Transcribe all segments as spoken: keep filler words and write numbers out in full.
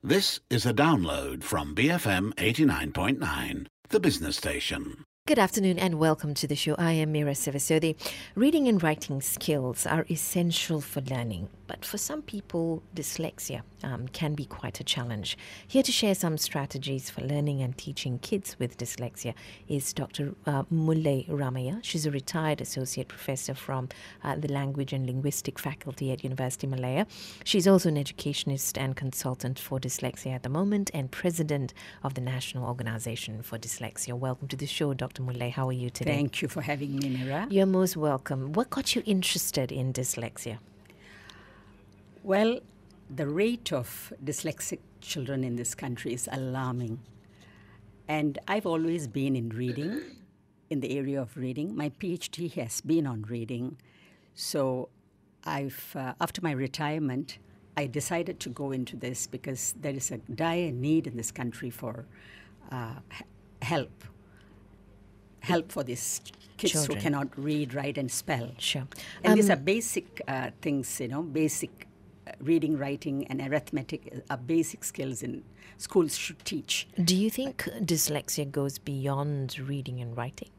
This is a download from B F M eighty-nine point nine, the business station. Good afternoon and welcome to the show. I am Mira Sivasodi. Reading and writing skills are essential for learning, but for some people, dyslexia um, can be quite a challenge. Here to share some strategies for learning and teaching kids with dyslexia is Doctor Uh, Mullai Ramaiah. She's a retired associate professor from uh, the Language and Linguistic Faculty at University Malaya. She's also an educationist and consultant for dyslexia at the moment and president of the National Organization for Dyslexia. Welcome to the show, Doctor Mullai. How are you today? Thank you for having me, Mira. You're most welcome. What got you interested in dyslexia? Well, the rate of dyslexic children in this country is alarming. And I've always been in reading, in the area of reading. My PhD has been on reading. So I've, uh, after my retirement, I decided to go into this because there is a dire need in this country for uh, h- help. help for these kids Children. who cannot read, write, and spell. Sure. And Um, these are basic uh, things, you know, basic uh, reading, writing, and arithmetic are basic skills in schools should teach. Do you think dyslexia goes beyond reading and writing?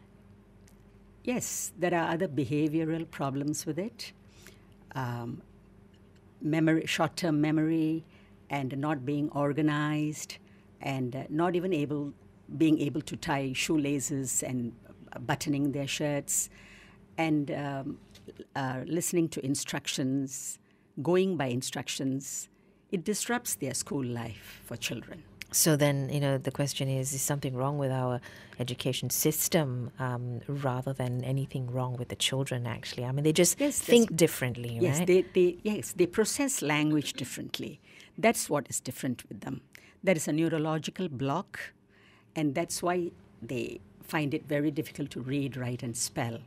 Yes, there are other behavioral problems with it. Um, memory, short-term memory, and not being organized, and uh, not even able being able to tie shoelaces and buttoning their shirts, and um, uh, listening to instructions, going by instructions. It disrupts their school life for children. So then, you know, the question is, is something wrong with our education system um, rather than anything wrong with the children, actually? I mean, they just Yes, think differently, Yes, right? they, they, yes, they process language differently. That's what is different with them. There is a neurological block, and that's why they find it very difficult to read, write, and spell.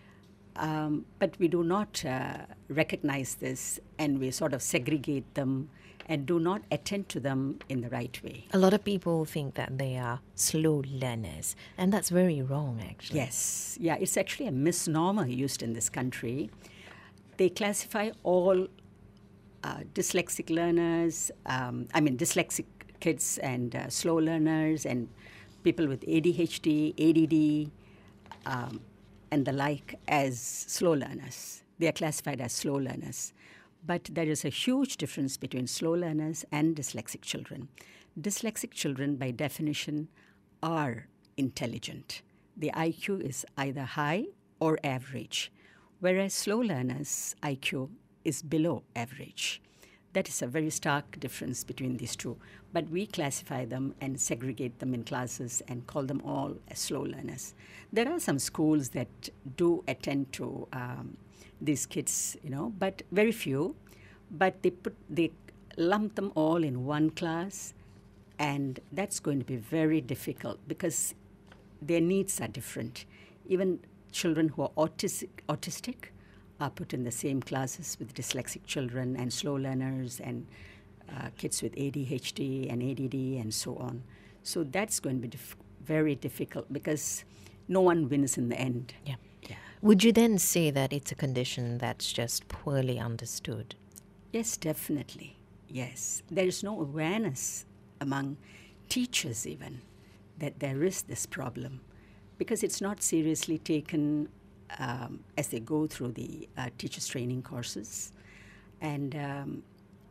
Um, but we do not uh, recognize this, and we sort of segregate them and do not attend to them in the right way. A lot of people think that they are slow learners, and that's very wrong, actually. Yes, yeah, it's actually a misnomer used in this country. They classify all uh, dyslexic learners, um, I mean dyslexic kids and uh, slow learners and people with A D H D, A D D, um, and the like as slow learners. They are classified as slow learners. But there is a huge difference between slow learners and dyslexic children. Dyslexic children, by definition, are intelligent. The I Q is either high or average, whereas slow learners' I Q is below average. That is a very stark difference between these two. But we classify them and segregate them in classes and call them all as slow learners. There are some schools that do attend to um, these kids, you know, but very few. But they put they lump them all in one class, and that's going to be very difficult because their needs are different. Even children who are autistic, autistic are put in the same classes with dyslexic children and slow learners and uh, kids with A D H D and A D D and so on. So that's going to be dif- very difficult because no one wins in the end. Yeah. Yeah. Would you then say that it's a condition that's just poorly understood? Yes, definitely. Yes. There is no awareness among teachers even that there is this problem because it's not seriously taken um, as they go through the uh, teachers training courses. And, um,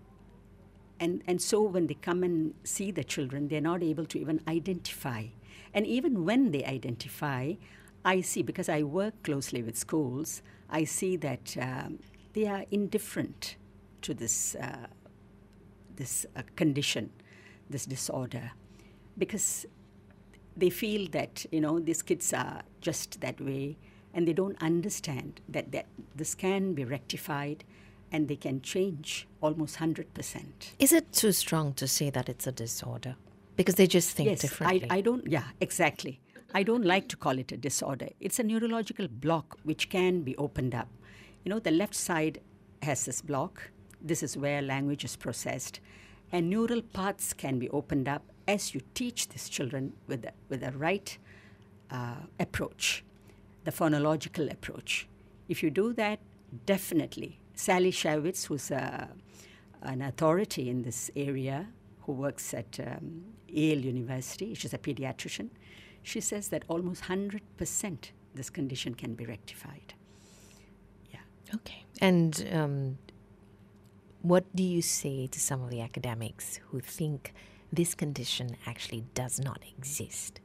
and, and so when they come and see the children, they're not able to even identify. And even when they identify, I see, because I work closely with schools, I see that um, they are indifferent to this uh, this uh, condition, this disorder, because they feel that, you know, these kids are just that way, and they don't understand that, that this can be rectified and they can change almost one hundred percent. Is it too strong to say that it's a disorder? Because they just think yes, differently. I, I don't, yeah, exactly. I don't like to call it a disorder. It's a neurological block which can be opened up. You know, the left side has this block. This is where language is processed. And neural paths can be opened up as you teach these children with the, with the right uh, approach, the phonological approach. If you do that, definitely. Sally Shavitz, who's a, an authority in this area, who works at um, Yale University. She's a pediatrician. She says that almost one hundred percent this condition can be rectified. Yeah. Okay. And um, what do you say to some of the academics who think this condition actually does not exist?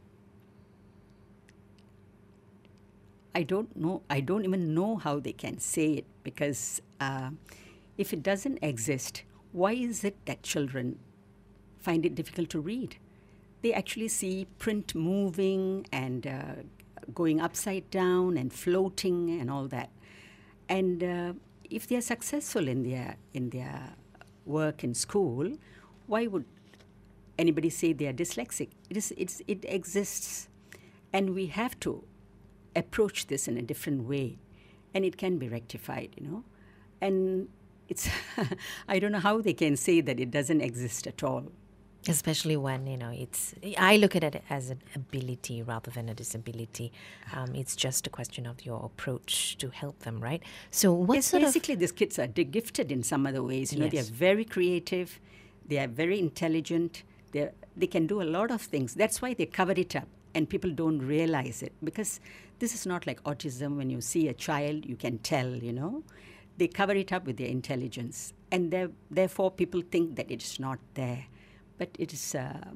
I don't know. I don't even know how they can say it, because uh, if it doesn't exist, why is it that children find it difficult to read? They actually see print moving and uh, going upside down and floating and all that. And uh, if they are successful in their in their work in school, why would anybody say they are dyslexic? It is. It's. It exists, and we have to approach this in a different way, and it can be rectified, you know. And it's, I don't know how they can say that it doesn't exist at all. Especially when, you know, it's, I look at it as an ability rather than a disability. Um, it's just a question of your approach to help them, right? So what yes, sort basically, these kids are they're gifted in some other ways. You know, Yes. they're very creative, they are very intelligent, they they can do a lot of things. That's why they cover it up, and people don't realize it, because this is not like autism. When you see a child, you can tell, you know. They cover it up with their intelligence, and therefore people think that it is not there. But it is, uh,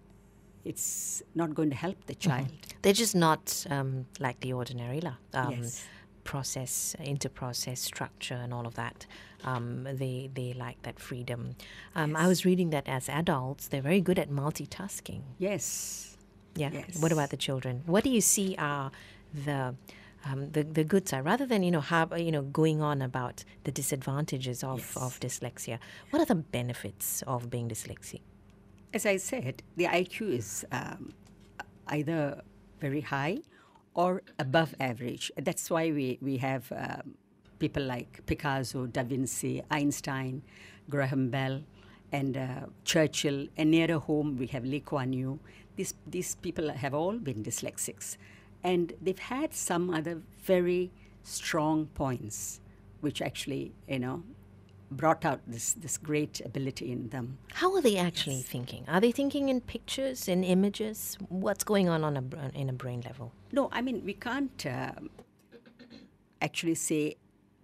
it's not going to help the child. of, they're just not um, like the ordinary la, um, Yes. process, inter-process structure and all of that. Um, they, they like that freedom. Um, I Yes. was reading that as adults, they're very good at multitasking. Yes. Yeah. Yes. What about the children? What do you see are the um, the the good side, rather than you know how you know going on about the disadvantages of, Yes. of dyslexia? What are the benefits of being dyslexic? As I said, the I Q is um, either very high or above average. That's why we we have um, people like Picasso, Da Vinci, Einstein, Graham Bell, and uh, Churchill. And nearer home, we have Lee Kuan Yew. These, these people have all been dyslexics. And they've had some other very strong points, which actually, you know, brought out this, this great ability in them. How are they actually thinking? Are they thinking in pictures, in images? What's going on on a br- in a brain level? No, I mean, we can't um actually say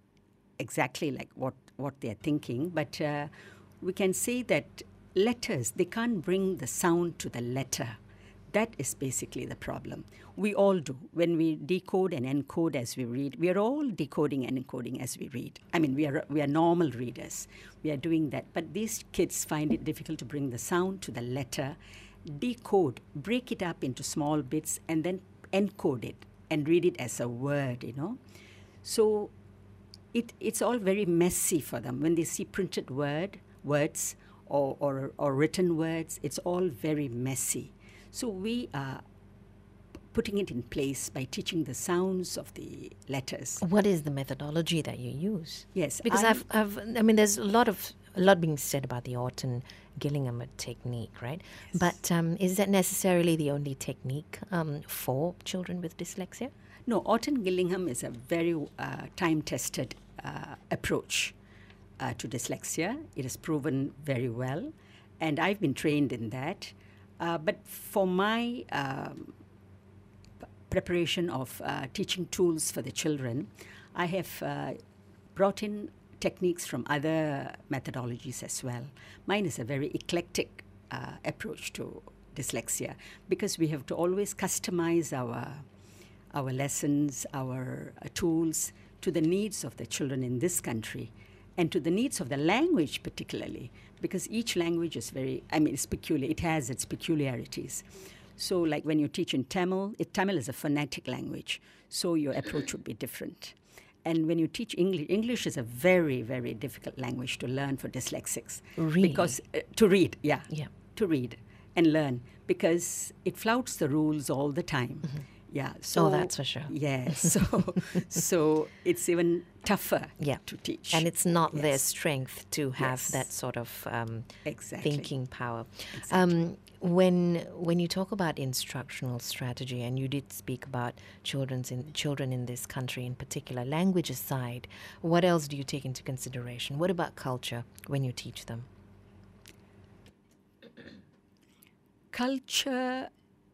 exactly like what, what they're thinking, but uh, we can say that letters, they can't bring the sound to the letter. That is basically the problem. We all do. When we decode and encode as we read, we are all decoding and encoding as we read. I mean, we are we are normal readers. We are doing that. But these kids find it difficult to bring the sound to the letter, decode, break it up into small bits, and then encode it and read it as a word, you know. So it it's all very messy for them. When they see printed word words or, or, or written words, it's all very messy. So we are putting it in place by teaching the sounds of the letters. What is the methodology that you use? Yes, Because I- I've, I've, I mean, there's a lot of a lot being said about the Orton Gillingham technique, right? But um, is that necessarily the only technique um, for children with dyslexia? No, Orton Gillingham is a very uh, time-tested uh, approach uh, to dyslexia. It is proven very well, and I've been trained in that. Uh, but for my um, p- preparation of uh, teaching tools for the children, I have uh, brought in techniques from other methodologies as well. Mine is a very eclectic uh, approach to dyslexia, because we have to always customize our our lessons, our uh, tools to the needs of the children in this country, and to the needs of the language particularly, because each language is very, I mean, it's peculiar. It has its peculiarities. So like when you teach in Tamil, it, Tamil is a phonetic language, so your approach would be different. And when you teach English, English is a very, very difficult language to learn for dyslexics. Really? Because, uh, to read, yeah. Yeah. To read and learn, because it flouts the rules all the time. Yeah. So Oh, that's for sure. Yes. So, so it's even tougher Yeah. to teach. And it's not their Yes. strength to have Yes. that sort of um, Exactly. thinking power. Um, when when you talk about instructional strategy, and you did speak about children's in, children in this country in particular, language aside, what else do you take into consideration? What about culture when you teach them? culture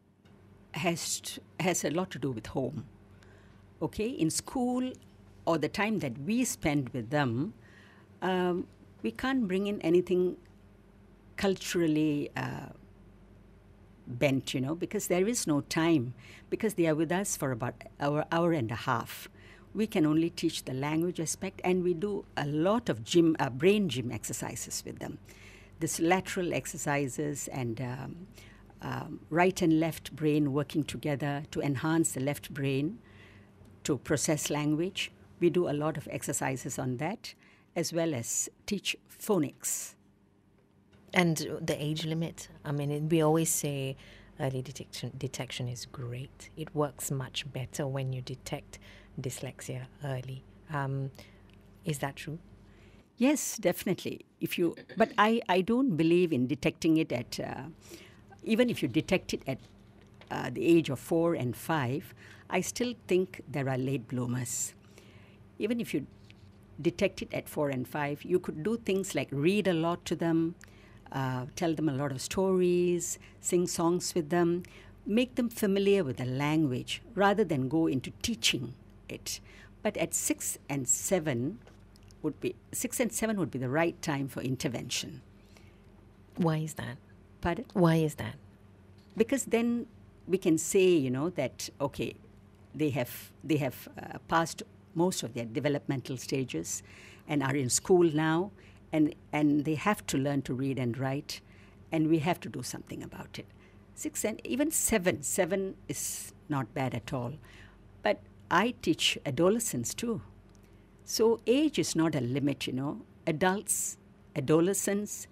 has t- has a lot to do with home. Okay, in school or the time that we spend with them, um, we can't bring in anything culturally uh, bent, you know, because there is no time, because they are with us for about hour, hour and a half. We can only teach the language aspect, and we do a lot of gym, uh, brain gym exercises with them. This lateral exercises and um, um, right and left brain working together to enhance the left brain to process language. We do a lot of exercises on that, as well as teach phonics. And the age limit, I mean, it, we always say early detection, detection is great. It works much better when you detect dyslexia early. Um, is that true? Yes, definitely. If you, but I, I don't believe in detecting it at, uh, even if you detect it at uh, the age of four and five, I still think there are late bloomers. Even if you detect it at four and five, you could do things like read a lot to them, uh, tell them a lot of stories, sing songs with them, make them familiar with the language rather than go into teaching it. But at six and seven would be six and seven would be the right time for intervention. Why is that? Pardon? Why is that? Because then we can say, you know, that okay, they have they have uh, passed most of their developmental stages and are in school now, and and they have to learn to read and write, and we have to do something about it. Six and even seven, seven is not bad at all. But I teach adolescents too. So age is not a limit, you know. Adults, adolescents,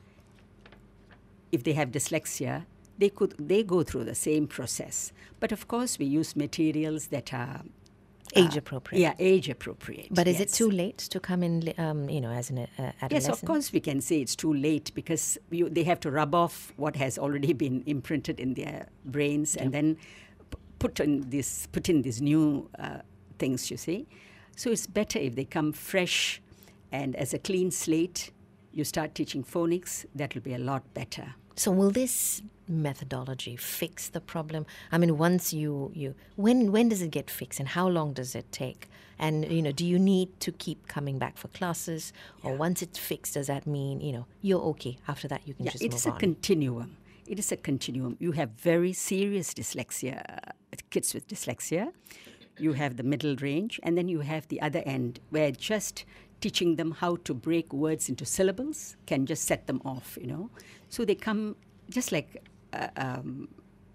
if they have dyslexia, they could they go through the same process. But of course, we use materials that are Age uh, appropriate. Yeah, age appropriate. But is yes. it too late to come in, li- um, you know, as an uh, adolescent? Yes, of course we can say it's too late because you, they have to rub off what has already been imprinted in their brains Yeah. and then p- put in this put in these new uh, things. You see, so it's better if they come fresh and as a clean slate. You start teaching phonics. That will be a lot better. So will this methodology fix the problem? I mean, once you, you when when does it get fixed and how long does it take? And, you know, do you need to keep coming back for classes? Or Yeah. once it's fixed, does that mean, you know, you're okay? After that, you can Yeah, just it is move a on. continuum. It is a continuum. You have very serious dyslexia, uh, kids with dyslexia. You have the middle range, and then you have the other end where just teaching them how to break words into syllables can just set them off, you know. So they come just like uh, um,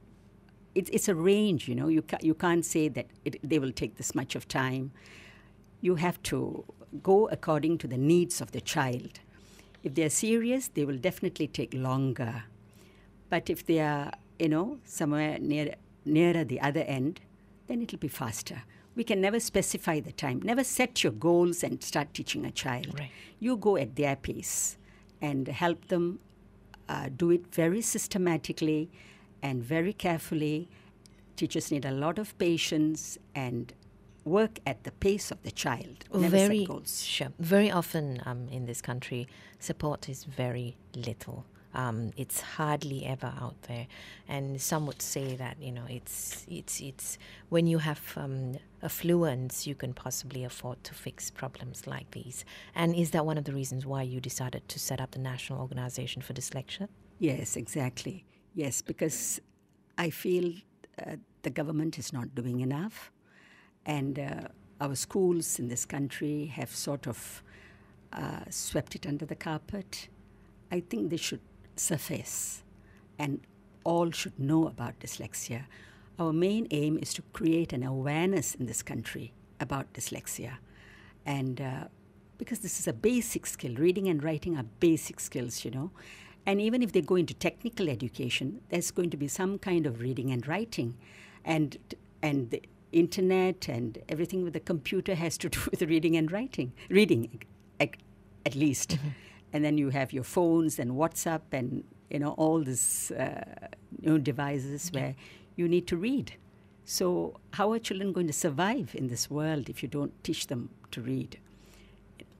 it's it's a range, you know. You ca- you can't say that it, they will take this much of time. You have to go according to the needs of the child. If they are serious, they will definitely take longer. But if they are, you know, somewhere near nearer the other end, then it'll be faster. We can never specify the time. Never set your goals and start teaching a child. Right. You go at their pace and help them uh, do it very systematically and very carefully. Teachers need a lot of patience and work at the pace of the child. Never very set goals. Sure. Very often um, in this country, support is very little. Um, it's hardly ever out there, and some would say that, you know, it's it's it's when you have um, affluence, you can possibly afford to fix problems like these. And is that one of the reasons why you decided to set up the National Organization for Dyslexia? Yes, exactly. Yes, because I feel uh, the government is not doing enough, and uh, our schools in this country have sort of uh, swept it under the carpet. I think they should surface, and all should know about dyslexia. Our main aim is to create an awareness in this country about dyslexia, and uh, because this is a basic skill, reading and writing are basic skills, you know. And even if they go into technical education, there's going to be some kind of reading and writing, and and the internet and everything with the computer has to do with reading and writing, reading at, at least. Mm-hmm. And then you have your phones and WhatsApp and, you know, all these uh, new devices where you need to read. So how are children going to survive in this world if you don't teach them to read?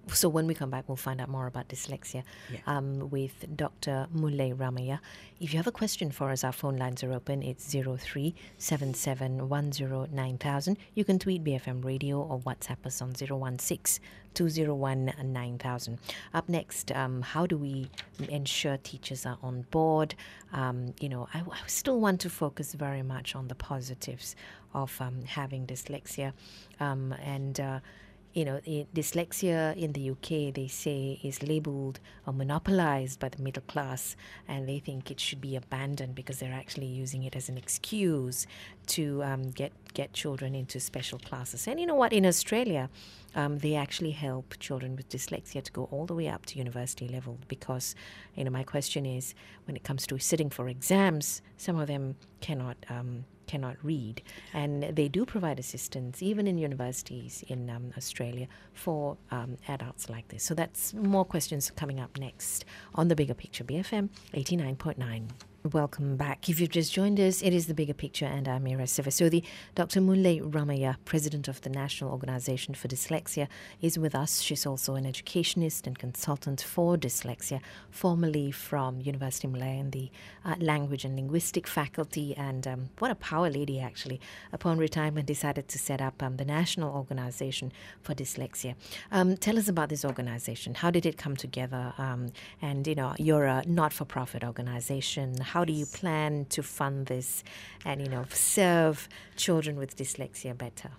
So when we come back, we'll find out more about dyslexia Yeah. um, with Doctor Mullay Ramaya. If you have a question for us, our phone lines are open. It's zero three seven seven one zero nine thousand. You can tweet B F M Radio or WhatsApp us on zero one six two zero one nine thousand. Up next, um, how do we ensure teachers are on board? Um, you know, I, I still want to focus very much on the positives of um, having dyslexia. Um, and... Uh, You know, i- dyslexia in the U K, they say, is labeled or monopolized by the middle class, and they think it should be abandoned because they're actually using it as an excuse to um, get get children into special classes. And you know what? In Australia, um, they actually help children with dyslexia to go all the way up to university level because, you know, my question is, when it comes to sitting for exams, some of them cannot um, cannot read, and they do provide assistance even in universities in um, Australia for um, adults like this. So that's more questions coming up next on The Bigger Picture, B F M eighty-nine point nine. Welcome back. If you've just joined us, it is The Bigger Picture, and I'm Mira Sivasodi. Doctor Mullay Ramaya, President of the National Organisation for Dyslexia, is with us. She's also an educationist and consultant for dyslexia, formerly from University of Malaya in the uh, Language and Linguistic Faculty, and um, what a power lady, actually. Upon retirement, decided to set up um, the National Organisation for Dyslexia. Um, tell us about this organisation. How did it come together? Um, and, you know, you're a not-for-profit organisation. How do you plan to fund this and, you know, serve children with dyslexia better?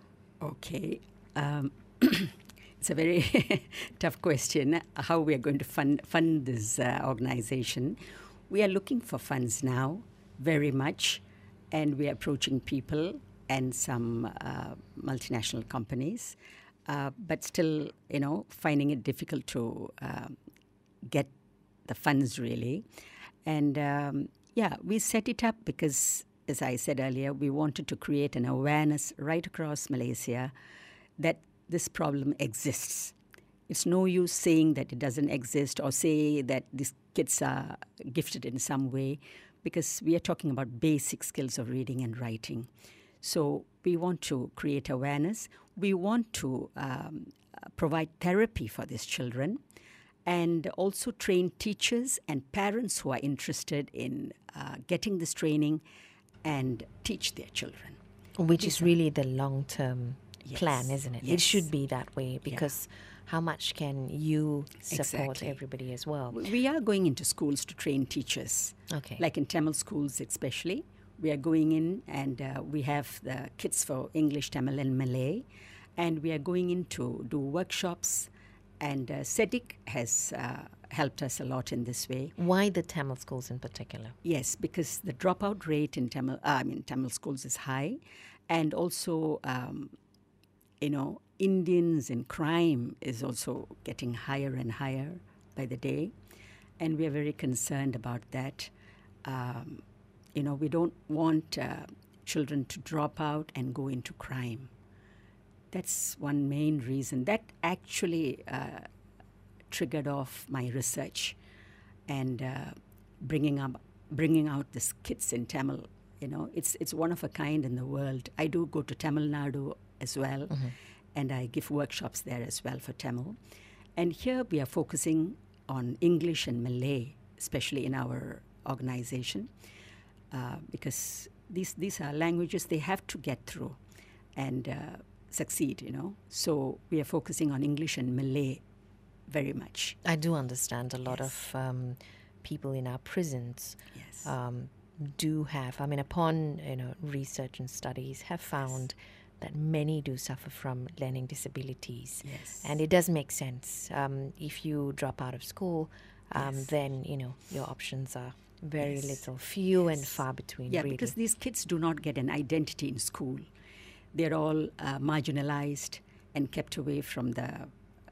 Okay. Um, it's a very tough question, how we are going to fund, fund this uh, organization. We are looking for funds now, very much, and we are approaching people and some uh, multinational companies, uh, but still, you know, finding it difficult to uh, get the funds, really. And um, yeah, we set it up because, as I said earlier, we wanted to create an awareness right across Malaysia that this problem exists. It's no use saying that it doesn't exist or say that these kids are gifted in some way, because we are talking about basic skills of reading and writing. So we want to create awareness. We want to um, provide therapy for these children, and also train teachers and parents who are interested in uh, getting this training and teach their children. Which is really the long-term Yes. plan, isn't it? It Yes. should be that way, because how much can you support Exactly. everybody as well? We are going into schools to train teachers. Okay. Like in Tamil schools especially. We are going in and uh, we have the kits for English, Tamil and Malay. And we are going in to do workshops. And uh, SEDIC has uh, helped us a lot in this way. Why the Tamil schools in particular? Yes, because the dropout rate in Tamil, uh, I mean, Tamil schools is high. And also, um, you know, Indians in crime is also getting higher and higher by the day. And we are very concerned about that. Um, you know, we don't want uh, children to drop out and go into crime. That's one main reason. That actually uh, triggered off my research and uh, bringing up, bringing out these kids in Tamil. You know, it's it's one of a kind in the world. I do go to Tamil Nadu as well, mm-hmm. and I give workshops there as well for Tamil. And here we are focusing on English and Malay, especially in our organization, uh, because these these are languages they have to get through and uh, succeed, you know. So we are focusing on English and Malay very much. I do understand a lot Yes. of um, people in our prisons Yes. um, do have, I mean, upon, you know, research and studies have found that many do suffer from learning disabilities. Yes. And it does make sense. Um, if you drop out of school, um, Yes. then, you know, your options are very Yes. little, few and Yes. far between, Yeah, really. because these kids do not get an identity in school. They're all uh, marginalized and kept away from the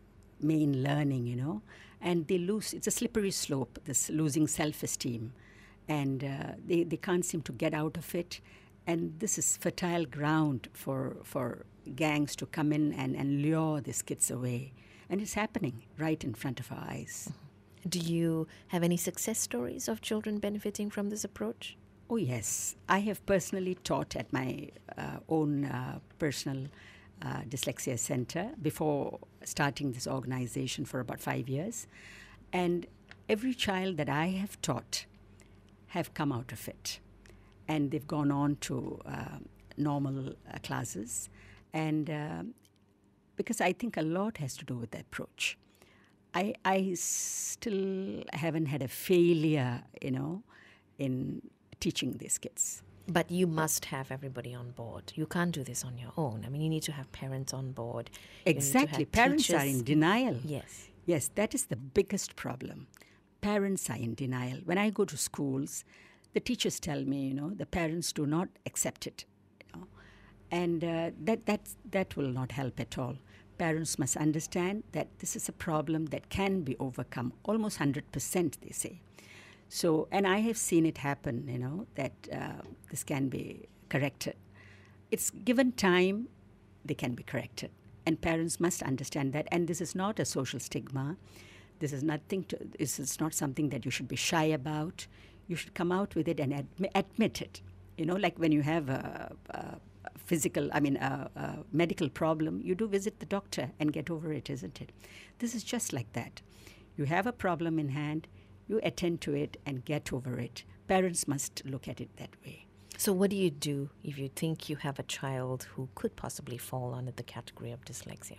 main learning, you know. And they lose, it's a slippery slope, this losing self-esteem. And uh, they, they can't seem to get out of it. And this is fertile ground for, for gangs to come in and, and lure these kids away. And it's happening right in front of our eyes. Do you have any success stories of children benefiting from this approach? Oh, yes. I have personally taught at my uh, own uh, personal uh, Dyslexia Center before starting this organization for about five years. And every child that I have taught have come out of it. And they've gone on to uh, normal uh, classes. And uh, because I think a lot has to do with the approach. I, I still haven't had a failure, you know, in teaching these kids. But you must have everybody on board. You can't do this on your own. I mean, you need to have parents on board. You need to Exactly. have Parents are teachers. in denial. Yes. Yes, that is the biggest problem. Parents are in denial. When I go to schools, the teachers tell me, you know, the parents do not accept it. You know, and uh, that, that, that will not help at all. Parents must understand that this is a problem that can be overcome, almost one hundred percent, they say. So, and I have seen it happen, you know, that uh, this can be corrected. It's given time, they can be corrected. And parents must understand that. And this is not a social stigma. This is nothing to, this is not something that you should be shy about. You should come out with it and admi- admit it. You know, like when you have a, a physical, I mean, a, a medical problem, you do visit the doctor and get over it, isn't it? This is just like that. You have a problem in hand, you attend to it and get over it. Parents must look at it that way. So what do you do if you think you have a child who could possibly fall under the category of dyslexia?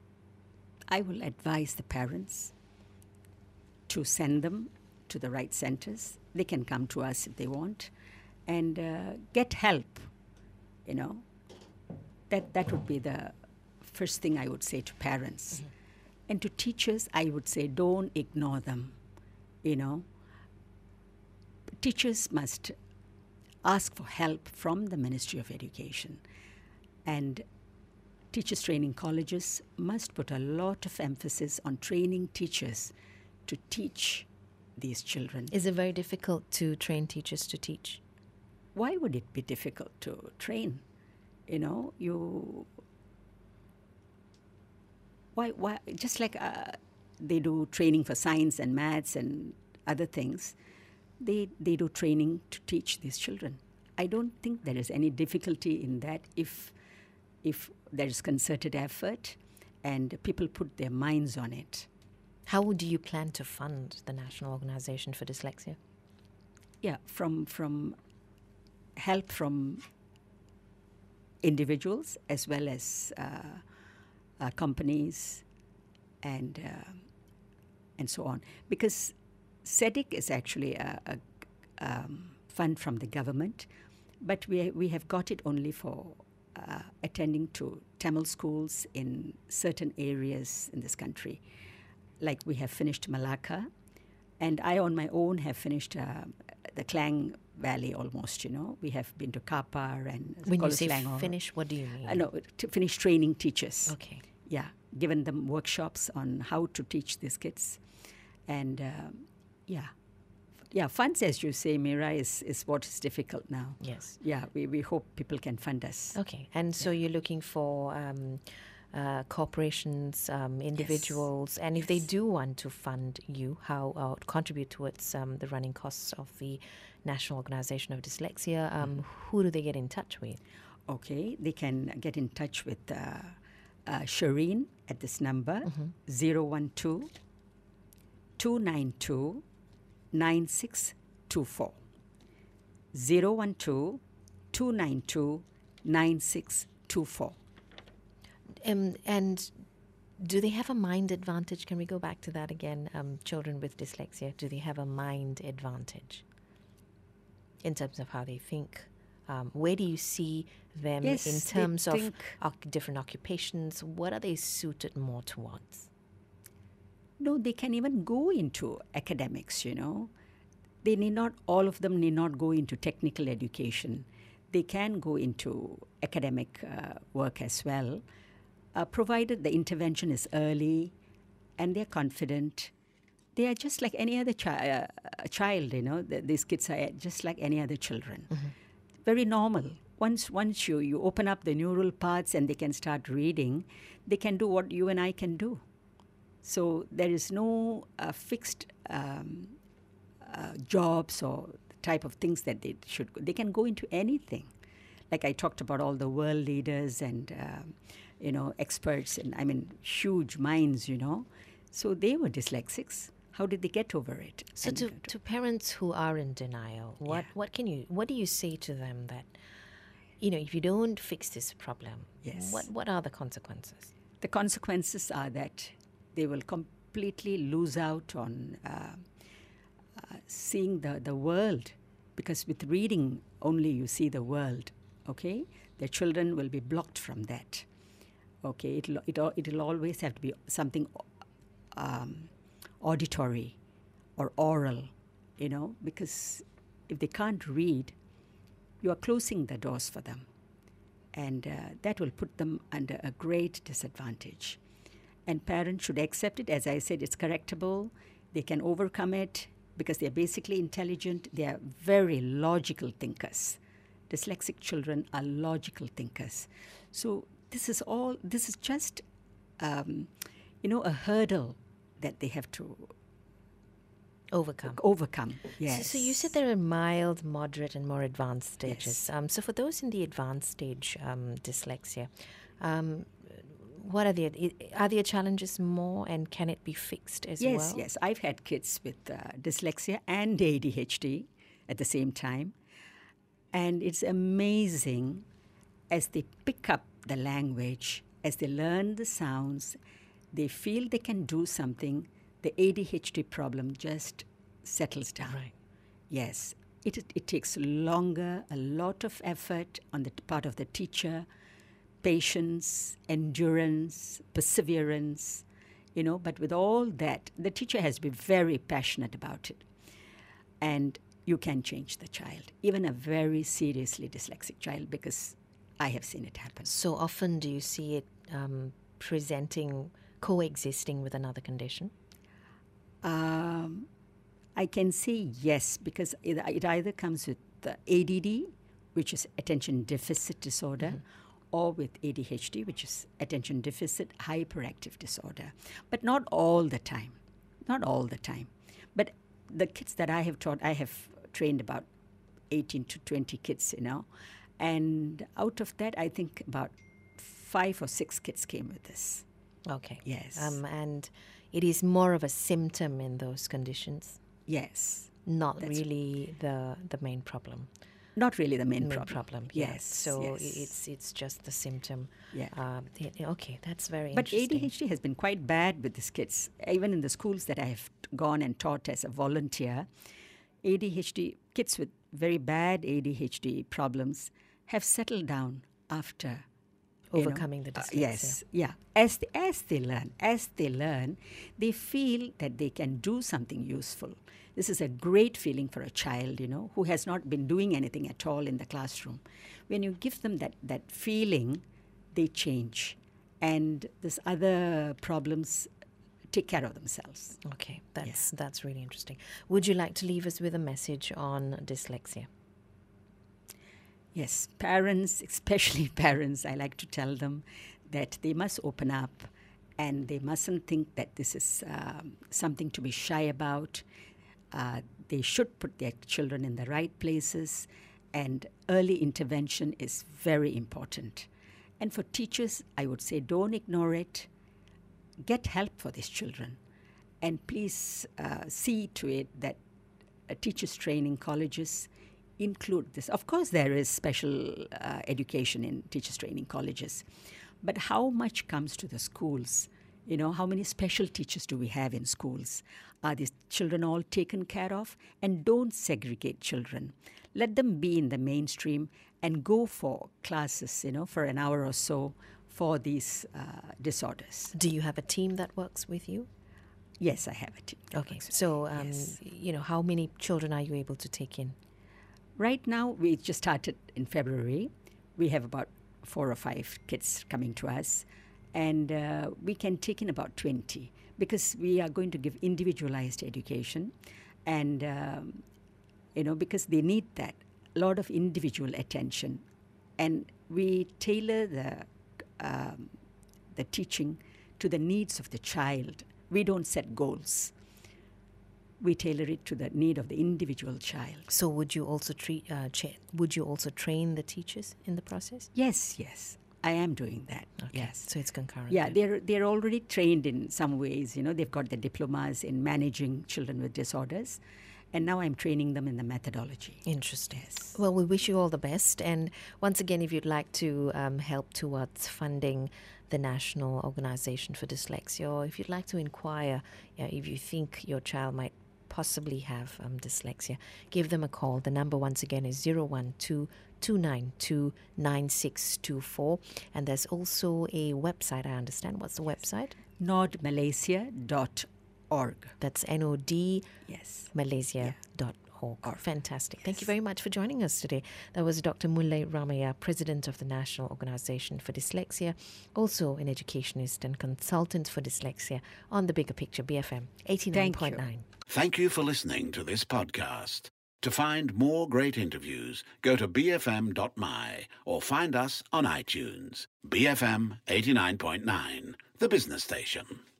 I will advise the parents to send them to the right centers. They can come to us if they want and uh, get help, you know. That, that would be the first thing I would say to parents. Mm-hmm. And to teachers, I would say don't ignore them, you know. Teachers must ask for help from the Ministry of Education. And teachers training colleges must put a lot of emphasis on training teachers to teach these children. Is it very difficult to train teachers to teach? Why would it be difficult to train? You know, you... Why, why, just like uh, they do training for science and maths and other things, they, they do training to teach these children. I don't think there is any difficulty in that if, if there is concerted effort and people put their minds on it. How do you plan to fund the National Organization for Dyslexia? Yeah, from, from help from individuals as well as uh, uh, companies and uh, and so on. Because C E D I C is actually a, a um, fund from the government, but we we have got it only for uh, attending to Tamil schools in certain areas in this country. Like we have finished Malacca, and I on my own have finished uh, the Klang Valley almost, you know. We have been to Kapar and When you say Selangor. finish, what do you mean? Uh, no, to finish training teachers. Okay. Yeah, given them workshops on how to teach these kids. And um, yeah, yeah, funds, as you say, Mira, is, is what is difficult now. Yes. Yeah, we, we hope people can fund us. Okay. And so you're looking for um, uh, corporations, um, individuals, and if they do want to fund you, how uh, contribute towards um, the running costs of the National Organization of Dyslexia, um, mm. who do they get in touch with? Okay, they can get in touch with uh, uh, Shireen at this number, mm-hmm. zero one two, two nine two, nine six two four. zero one two, two nine two, nine six two four. Um, and do they have a mind advantage? Can we go back to that again? Um, children with dyslexia, do they have a mind advantage in terms of how they think? Um, where do you see them yes, in terms of think... oc- different occupations? What are they suited more towards? No, they can even go into academics, you know. They need not, all of them need not go into technical education. They can go into academic uh, work as well, uh, provided the intervention is early and they're confident. They are just like any other chi- uh, child, you know. The, these kids are just like any other children. Mm-hmm. Very normal. Once once you, you open up the neural paths and they can start reading, they can do what you and I can do. So there is no uh, fixed um, uh, jobs or the type of things that they should go. They can go into anything. Like I talked about all the world leaders and uh, you know, experts and, I mean, huge minds, you know. So they were dyslexics. How did they get over it? So And, to, uh, to parents who are in denial, what, Yeah. what can you what do you say to them that, you know, if you don't fix this problem, Yes. what what are the consequences? The consequences are that they will completely lose out on uh, uh, seeing the, the world, because with reading only you see the world, okay? Their children will be blocked from that, okay? It'll, it, al- it'll always have to be something um, auditory or oral, you know, because if they can't read, you are closing the doors for them. And uh, that will put them under a great disadvantage. And parents should accept it. As I said, it's correctable. They can overcome it because they're basically intelligent. They are very logical thinkers. Dyslexic children are logical thinkers. So this is all, this is just, um, you know, a hurdle that they have to Overcome. overcome. So, Yes. so you said there are mild, moderate, and more advanced stages. Yes. Um, so for those in the advanced stage um, dyslexia, um, what are the are there challenges more, and can it be fixed as Yes, well? yes. I've had kids with uh, dyslexia and A D H D at the same time. And it's amazing as they pick up the language, as they learn the sounds, they feel they can do something, the A D H D problem just settles down. Right. Yes. It, it, it takes longer, a lot of effort on the part of the teacher, patience, endurance, perseverance, you know, but with all that, the teacher has to be very passionate about it. And you can change the child, even a very seriously dyslexic child, because I have seen it happen. So often do you see it um, presenting, coexisting with another condition? Um, I can say yes, because it, it either comes with the A D D, which is attention deficit disorder, mm-hmm. or with A D H D, which is attention deficit hyperactive disorder. But not all the time. Not all the time. But the kids that I have taught, I have trained about eighteen to twenty kids, you know. And out of that, I think about five or six kids came with this. Okay. Yes. Um, and it is more of a symptom in those conditions, Yes. not That's really the the main problem. Not really the main, Main problem. problem. yeah. Yes. So yes. i- it's it's just the symptom. Yeah. Um, i- okay, that's very But A interesting. D H D has been quite bad with these kids. Even in the schools that I have gone and taught as a volunteer, A D H D kids with very bad A D H D problems have settled down after you know, Overcoming the uh, dyslexia. yes, yeah. As they, as they learn, as they learn, they feel that they can do something useful. This is a great feeling for a child, you know, who has not been doing anything at all in the classroom. When you give them that, that feeling, they change. And these other problems take care of themselves. Okay, that's that's really interesting. Would you like to leave us with a message on dyslexia? Yes, parents, especially parents, I like to tell them that they must open up and they mustn't think that this is um, something to be shy about. Uh, they should put their children in the right places, and early intervention is very important. And for teachers, I would say don't ignore it. Get help for these children. And please uh, see to it that uh, teachers training colleges include this. Of course, there is special uh, education in teachers training colleges. But how much comes to the schools? You know, how many special teachers do we have in schools? Are these children all taken care of? And don't segregate children. Let them be in the mainstream and go for classes, you know, for an hour or so for these uh, disorders. Do you have a team that works with you? Yes, I have a team. that Okay, works with so me. um, Yes. you know, how many children are you able to take in? Right now, we just started in February. We have about four or five kids coming to us, and uh, we can take in about twenty because we are going to give individualized education, and um, you know, because they need that, a lot of individual attention, and we tailor the um, the teaching to the needs of the child. We don't set goals. We tailor it to the need of the individual child. So would you also treat? Uh, cha- would you also train the teachers in the process? Yes, yes. I am doing that. Okay. Yes. So it's concurrent. Yeah, then. they're they're already trained in some ways. You know, they've got their diplomas in managing children with disorders, and now I'm training them in the methodology. Interesting. Yes. Well, we wish you all the best. And once again, if you'd like to um, help towards funding the National Organization for Dyslexia, or if you'd like to inquire uh, if you think your child might possibly have um, dyslexia, give them a call. The number once again is zero one two, two nine two, nine six two four. And there's also a website, I understand. What's the website? nod malaysia dot org. That's N O D Yes. Malaysia dot org. Fantastic. Thank you Yes. very much for joining us today. That was Doctor Mullay Ramaya, President of the National Organization for Dyslexia, also an educationist and consultant for dyslexia on The Bigger Picture, B F M eighty-nine point nine. Thank you for listening to this podcast. To find more great interviews, go to b f m dot m y or find us on iTunes. B F M eighty-nine point nine, the business station.